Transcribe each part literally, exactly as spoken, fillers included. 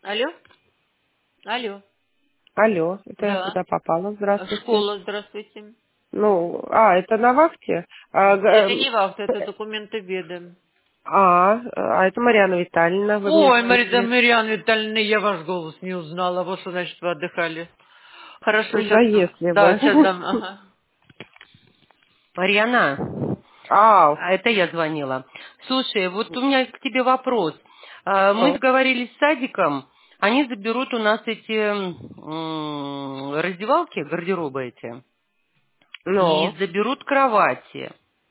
Алло? Алло. Алло, это я Да. куда попала? А, Здравствуйте. Школа, здравствуйте. Ну, а, это на вахте? А, г- Это эм, не вахта, это документы ведом. а, а, это Марьяна Витальевна, вы мне Ой, Марида звонили. Марьяна Витальевна, я ваш голос не узнала. Вот что значит вы отдыхали. Хорошо, Да сейчас. если Да, бы. сейчас дам. Ага. Марьяна, А, а это я звонила. Слушай, вот у меня к тебе вопрос. А, Мы ну, договорились с садиком, они заберут у нас эти м, раздевалки, гардеробы эти, и ну, заберут кровати.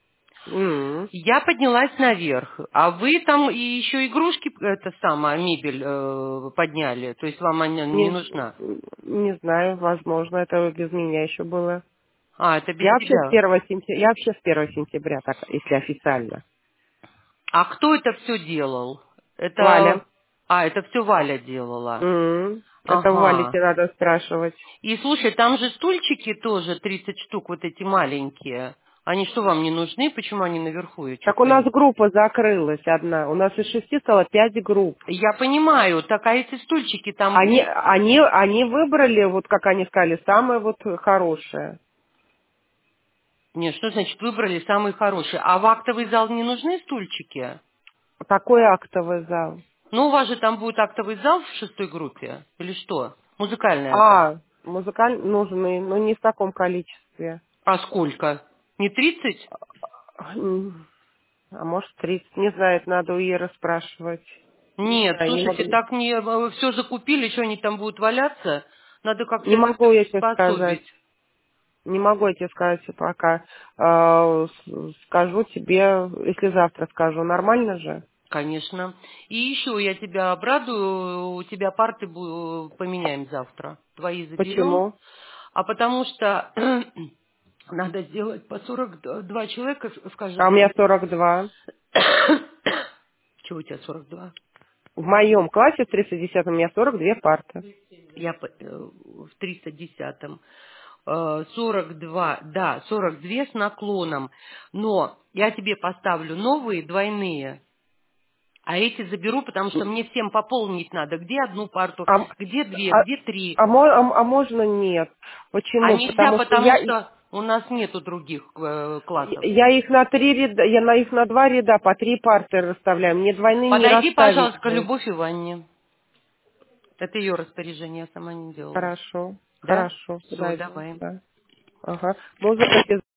м, Я поднялась наверх, а вы там и еще игрушки, это самое, мебель э, подняли, то есть вам она не не, нужна. не знаю, возможно, это без меня еще было. А, это без Я вообще с тебя. первого сентября, я вообще с первого сентября, так, если официально. А кто это все делал? Это... Валя. А, это все Валя делала. М, Это у Вали Ага. тебе надо спрашивать. И слушай, там же стульчики тоже тридцать штук, вот эти маленькие. Они что, вам не нужны? Почему они наверху? Я Так у что-то... нас группа закрылась одна. У нас из шести стало пять групп. Я понимаю, так а эти стульчики там... Они, они, они выбрали, вот как они сказали, самое вот хорошее. Нет, что значит выбрали самые хорошие? А в актовый зал не нужны стульчики? Такой актовый зал. Ну, у вас же там будет актовый зал в шестой группе? Или что? Музыкальная зал. А, музыкаль нужны, но не в таком количестве. А сколько? Не тридцать? М, А может, тридцать, не знаю, это надо у Иры спрашивать. Не Нет, знаю, не слушайте, могу, так не все закупили, что они там будут валяться? Надо как-то не это могу все я тебе сказать. приспособить. Не могу я тебе сказать пока. А, с- скажу тебе, если завтра скажу, нормально же? Конечно. И еще я тебя обрадую, у тебя парты бу- поменяем завтра. Твои заберем. Почему? А потому что надо сделать по сорок два человека, А у скажем. меня сорок два. Чего у тебя сорок два? В моем классе в триста десятом у меня сорок две парты. Я по- э, в триста десятом. Э, сорок два, да, сорок два с наклоном. Но я тебе поставлю новые двойные, а эти заберу, потому что мне всем пополнить надо. Где одну парту, А, где две, а, где три. а, мо- а- а можно нет? А Почему? нельзя, Потому что я, потому что у нас нету других э, классов. я их на три ряда, я на их на два ряда по три парты расставляю. Мне двойные не Подойди, расставить пожалуйста, к будет. Любовь Ивановне. Это ее распоряжение, я сама не делала. Хорошо, Да? хорошо, Все, подойду. давай. Да. Ага. Музыка